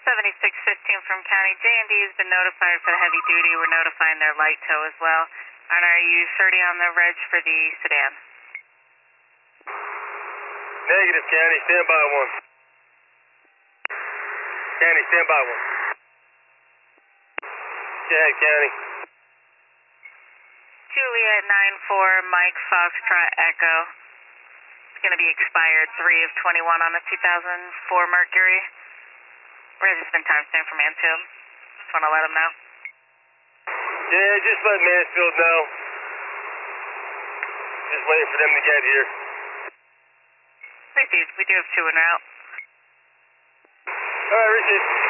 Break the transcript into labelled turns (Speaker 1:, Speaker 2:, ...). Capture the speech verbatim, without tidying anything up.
Speaker 1: seventy-six fifteen from County. J and D has been notified for the heavy duty. We're notifying their light tow as well. And are you thirty on the reg for the sedan?
Speaker 2: Negative, County. Stand by one. County, stand by one. Go ahead, County.
Speaker 1: Juliet nine four, Mike Foxtrot Echo. It's going to be expired three of twenty-one on the two thousand four Mercury. Where's this been timestamped from Mansfield? Just want to let them know.
Speaker 2: Yeah, just let Mansfield know. Just waiting for them to get here.
Speaker 1: Received. We do have two en route.
Speaker 2: All right, Richard.